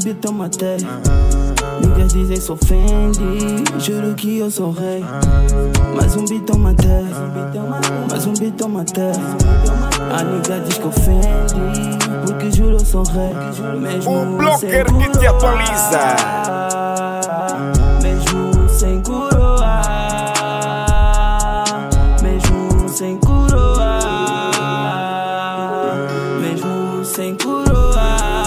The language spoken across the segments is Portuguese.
beat eu matei. Niggas dizem sou Fendi, juro que eu sou rei. Mais um beat eu matei, mais um beat eu matei. A nigga diz que eu Fendi, porque juro eu sou rei. Um blogueir que te atualiza. Mesmo sem coroa, mesmo sem coroa, mesmo sem coroa,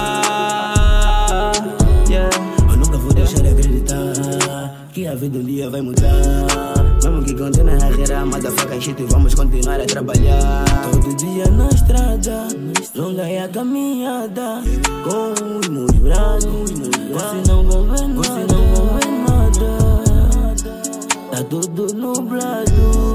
yeah. Eu nunca vou deixar de acreditar que a vida um dia vai mudar. Mesmo que continue a carreira, motherfucker shit, vamos continuar a trabalhar. Todo dia na estrada, longa é a caminhada, com os meus braços, você não vai ver nada, tá tudo nublado.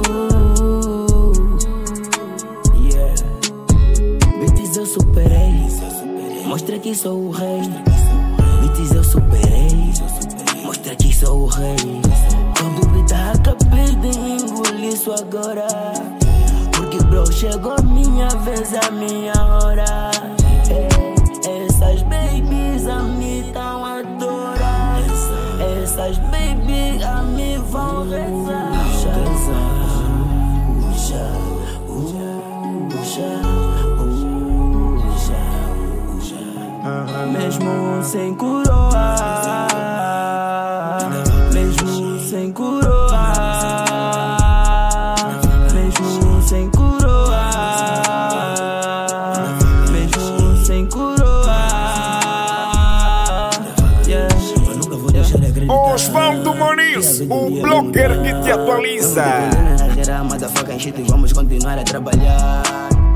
Yeah, beats eu superei, mostra que sou o rei. Beats eu superei, mostra que sou o rei. Todo beat acabei de engolir isso agora, porque bro, chegou a minha vez, a minha hora. Essas babies a mim tão adorar, essas babies a mim vão rezar. Mesmo sem coroa, mesmo sem coroa, mesmo sem coroa, mesmo sem coroa, yeah. Eu nunca vou deixar de acreditar. Osvaldo Moniz, o blogueir que te atualiza. Motherfucker shit, vamos continuar a trabalhar.